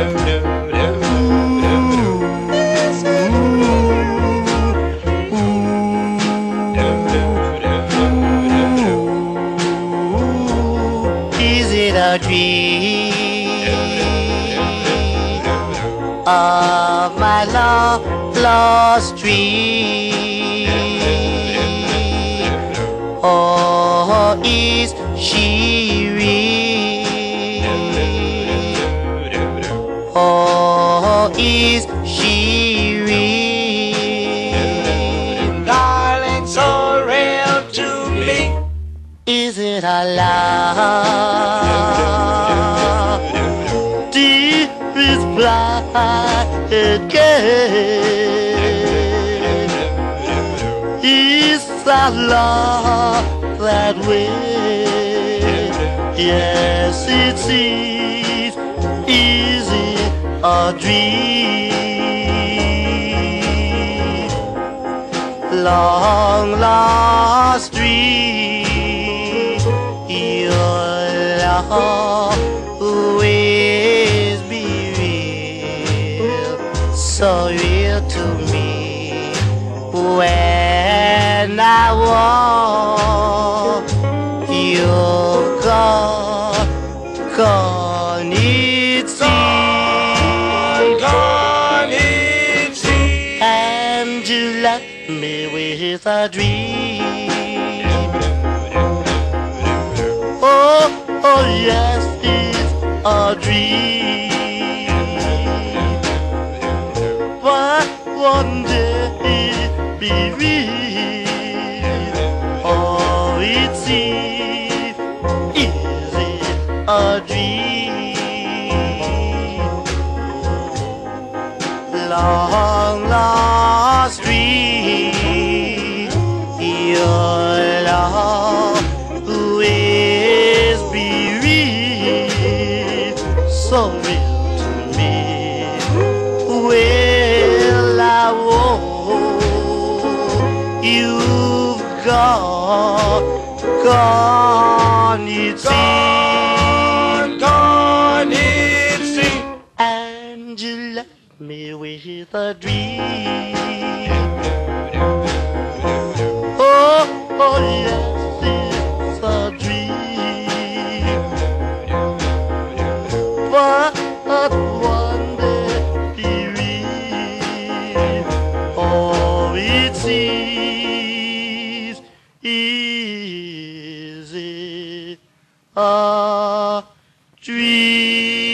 Is it a dream of my lost dream? Or is she real? Or is she real? Darling, so real to me. Is it a love? Dearest blind girl, is our love that way? Yes, it seems. Is it a dream? Long lost dream. Your love always be real, so real to me. When I walk, you're gone, it's Gone, it's easy. and you left me with a dream. Oh yes, it's a dream. But one day it'll be real. Oh, it seems. Is it a dream? Long lost dream. Your love always be real, so real to me. Well, I won't. You've gone, it seems. Gone, it seems. And you left me with a dream. Oh yes, it's a dream. But one day be real. Oh, it seems. Is it a dream?